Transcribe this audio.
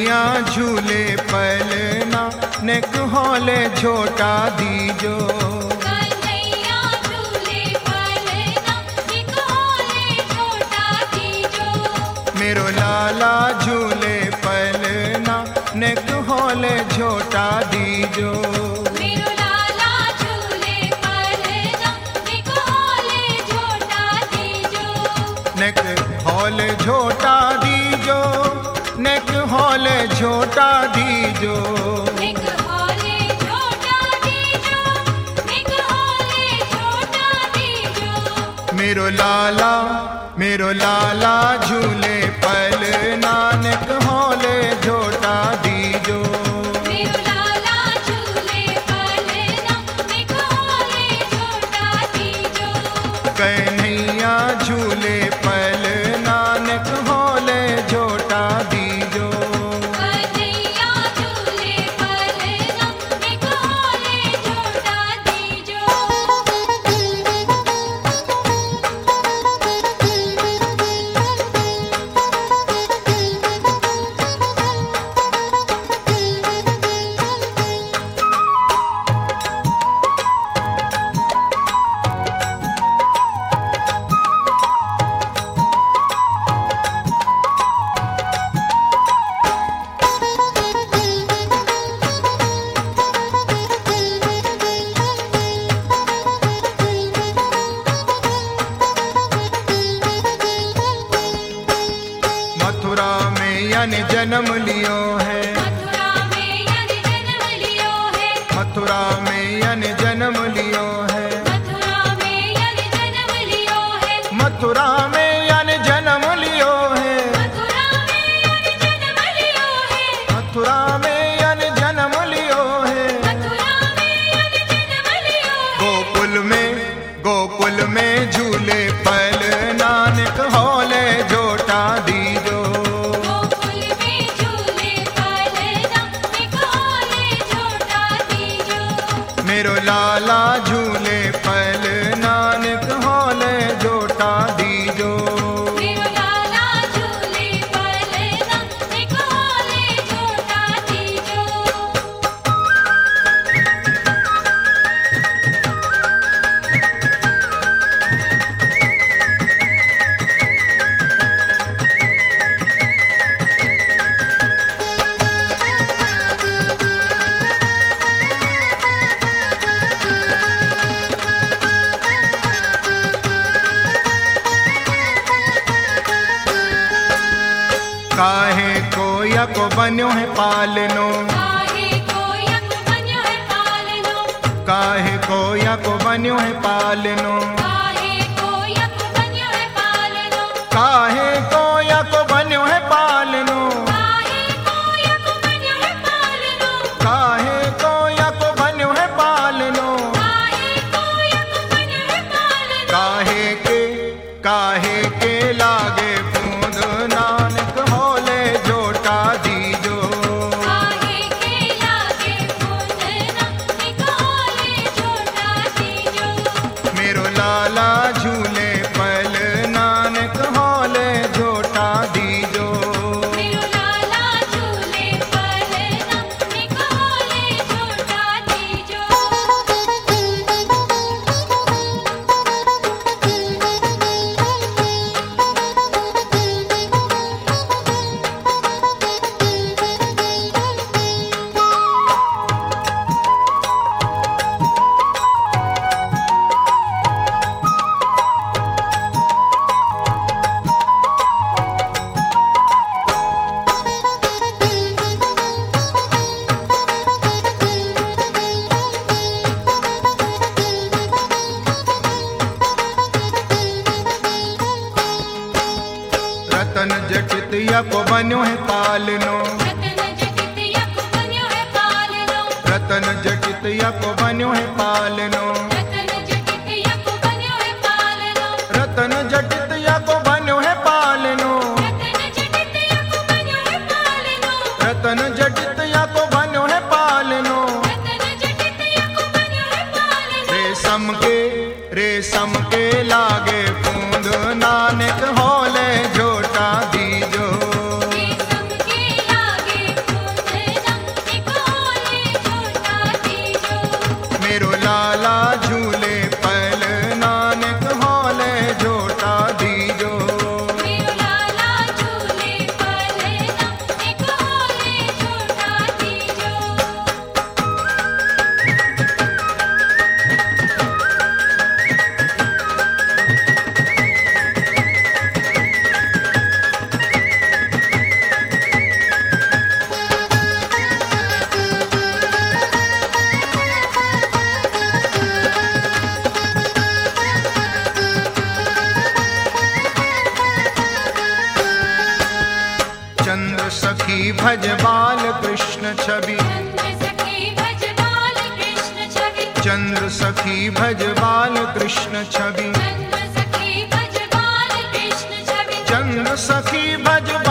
कन्हैया झूले पलना नेक होले झोटा दीजो। कन्हैया झूले पलना नेक होले झोटा दीजो। मेरो लाला झूले पलना नेक होले झोटा दीजो। मेरो लाला झूले पलना नेक होले झोटा दीजो। नेक होले झोटा दीजो, नेक होले झोटा दीजो। नेक होले झोटा दीजो, नेक होले झोटा दीजो। मेरो लाला झूले पलना नेक होले झोटा दीजो। मेरो लाला झूले पलना नेक होले झोटा दीजो। कन्हैया झूले पलना नेक होले झोटा दीजो। कन्हैया झूले पलना नेक होले झोटा दीजो। मथुरा में यानी जन्म लियो है। मथुरा में यानी जन्म लियो है। मथुरा में यानी जन्म लियो है। मथुरा में यानी जन्म लियो है। मथुरा में यानी जन्म लियो है। मथुरा में यानी जन्म लियो है। मथुरा में यानी जन्म लियो है। मथुरा में यानी जन्म लियो है। गोकुल में झूले पलना नेक होले झोटा दीजो। गोकुल में झूले पलना नेक होले झोटा दीजो। मेरो लाला झूले पलना नेक होले झोटा दीजो। मेरो लाला झूले पलना नेक होले झोटा दीजो। काहे कोया को बन्यो है पालनो। काहे कोया को बन्यो है पालनो। काहे कोया को बन्यो है पालनो। काहे कोया को बन्यो है पालनो। काहे कोया को बन्यो है पालनो। काहे कोया को बन्यो है पालनो। काहे कोया को बन्यो है पालनो। काहे कोया को बन्यो है पालनो। काहे के लागे बूंद नानक होले झोटा दीजो। काहे के लागे बूंदना नेक होले झोटा दीजो। मेरो लाला झूले पलना नेक होले झोटा दीजो। मेरो लाला झूले पलना नेक होले झोटा दीजो। रतन जटित या को बन्यो है पालनो। रतन जटित यक बन्यो है पालनो। रतन जटित या को बन्यो है पालनो। रतन जटित यक बन्यो है पालनो। रतन जटित या को बन्यो है पालनो। रतन जटित यक बन्यो है पालनो। रतन जटित या को बन्यो है पालनो। रतन जटित यक बन्यो है पालनो। रेशम के लागे बूंद नानक होले झोटा दीजो। रेशम के लागे सखी भज बाल कृष्ण छवि, चंद्र सखी भज बाल कृष्ण छवि, चंद्र सखी भज बाल कृष्ण छवि, चंद्र सखी भज